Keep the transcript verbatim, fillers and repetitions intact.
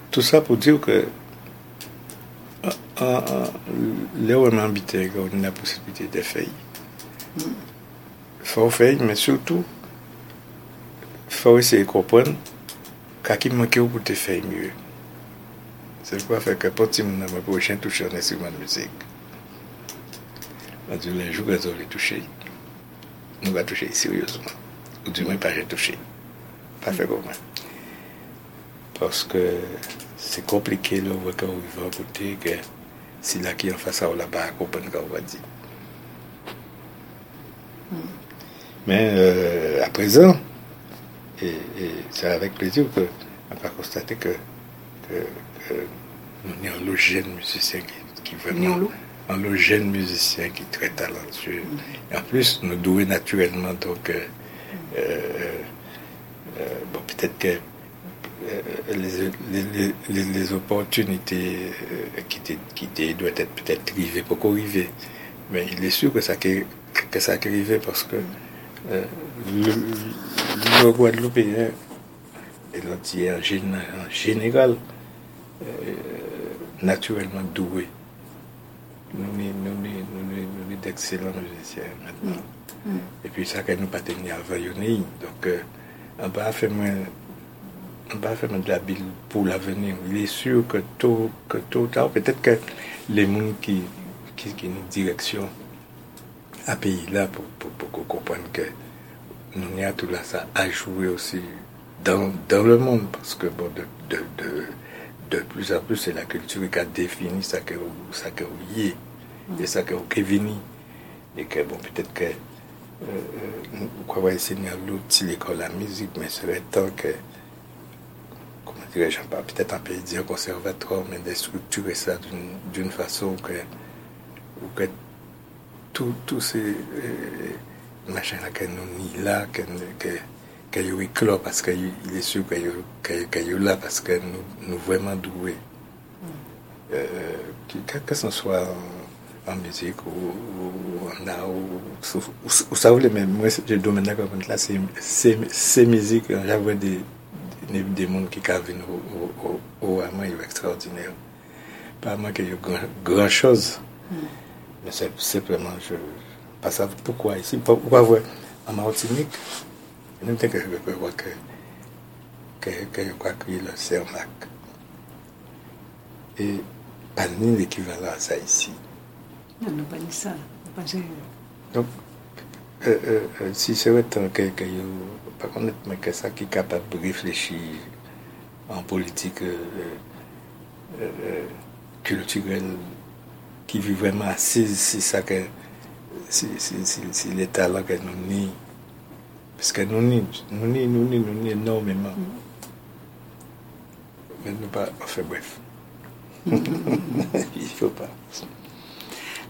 tout ça pour dire que les hommes habités, on a la possibilité de faire. Il faut faire, mais surtout, il faut essayer de comprendre qu'il manque pour te faire mieux. C'est quoi faire que pour le prochain toucher un instrument de musique. On dit les jours qu'ils ont touché, nous allons toucher sérieusement. Ou du moins pas toucher. Pas faire comment. Parce que c'est compliqué là, quand on va côté que si là qui en face à là-bas, comprendre ce qu'on va dire. Mm. Mais euh, à présent, et, et c'est avec plaisir qu'on va constater que, que, que nous avons un jeune musicien qui, qui vraiment. Un jeune musicien qui est très talentueux. Mm. Et en plus, nous doués naturellement, donc euh, euh, euh, bon, peut-être que Les, les, les, les opportunités euh, qui, qui doivent être peut-être arrivées pour arriver. Mais il est sûr que ça que, que ça arrivé parce que euh, le, le Guadeloupéen et l'antillais en, en général euh, naturellement doué. Nous sommes nous, nous, d'excellents musiciens maintenant. Mm. Mm. Et puis ça que nous pas tenir à vaillonner. Donc euh, on va faire moins on va faire de la bille pour l'avenir. Il est sûr que tôt, que tôt tard, peut-être que les gens qui, qui, qui nous direction à pays là pour, pour, pour qu'on comprenne que nous avons tout là ça à jouer aussi dans, dans le monde parce que bon, de, de, de, de plus en plus c'est la culture qui a défini ça que ça que vous y est et ça que vous venu et que bon peut-être que euh, on va essayer de l'autre l'école la musique mais c'est le temps que dirais-je pas, peut-être un pays dire conservatoire, mais de structurer ça d'une, d'une façon que, que tous tout ces euh, machins-là que nous ni là, que que y éclos parce qu'il est sûr qu'il y a là parce que nous, nous vraiment doués. Mm. Euh, que, que ce soit en, en musique ou, ou en art ou, ou, ou, ou ça voulait même, moi je domaine comme là, c'est, c'est, c'est musique, j'avais des des, des gens qui viennent au, au, au, au Hamas, ils sont extraordinaires. Pas moi qu'il y a grand, grand chose. Mm. Mais c'est simplement, je ne sais pas pourquoi ici. Pourquoi voir en Martinique, je ne sais que je peux voir que que je crois qu'il y a le CERMAC. Et pas ni l'équivalent à ça ici. Non, non, pas ni ça. Pas donc, euh, euh, si c'est vrai que, que par contre, mais que ça qui est capable de réfléchir en politique euh, euh, culturelle, qui vit vraiment assise, c'est ça que c'est, c'est, c'est, c'est les talents que nous nions. Parce que nous nions, nous nions, nous nions, nous nions énormément. Mm. Mais nous pas, enfin bref. Il ne faut pas.